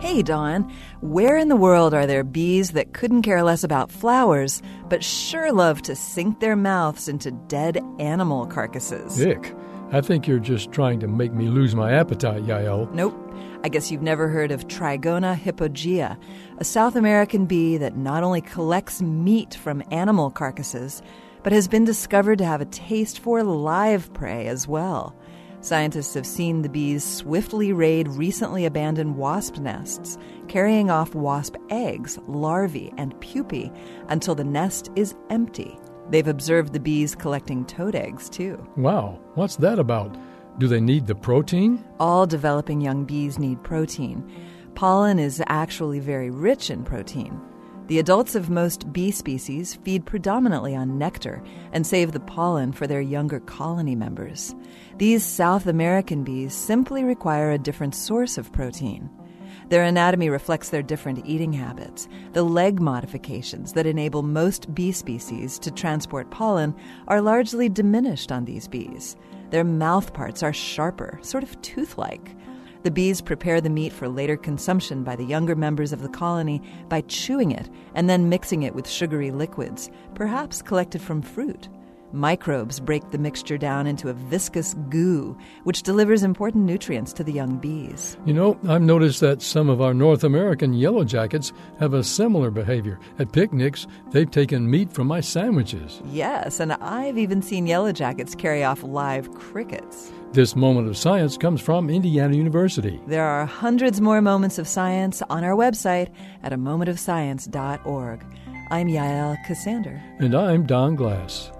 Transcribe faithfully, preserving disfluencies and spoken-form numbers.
Hey, Dawn, where in the world are there bees that couldn't care less about flowers, but sure love to sink their mouths into dead animal carcasses? Ick. I think you're just trying to make me lose my appetite, Yael. Nope. I guess you've never heard of Trigona hypogea, a South American bee that not only collects meat from animal carcasses, but has been discovered to have a taste for live prey as well. Scientists have seen the bees swiftly raid recently abandoned wasp nests, carrying off wasp eggs, larvae, and pupae until the nest is empty. They've observed the bees collecting toad eggs, too. Wow, what's that about? Do they need the protein? All developing young bees need protein. Pollen is actually very rich in protein. The adults of most bee species feed predominantly on nectar and save the pollen for their younger colony members. These South American bees simply require a different source of protein. Their anatomy reflects their different eating habits. The leg modifications that enable most bee species to transport pollen are largely diminished on these bees. Their mouth parts are sharper, sort of tooth-like. The bees prepare the meat for later consumption by the younger members of the colony by chewing it and then mixing it with sugary liquids, perhaps collected from fruit. Microbes break the mixture down into a viscous goo, which delivers important nutrients to the young bees. You know, I've noticed that some of our North American yellow jackets have a similar behavior. At picnics, they've taken meat from my sandwiches. Yes, and I've even seen yellow jackets carry off live crickets. This moment of science comes from Indiana University. There are hundreds more moments of science on our website at a moment of science dot org. I'm Yael Cassander. And I'm Don Glass.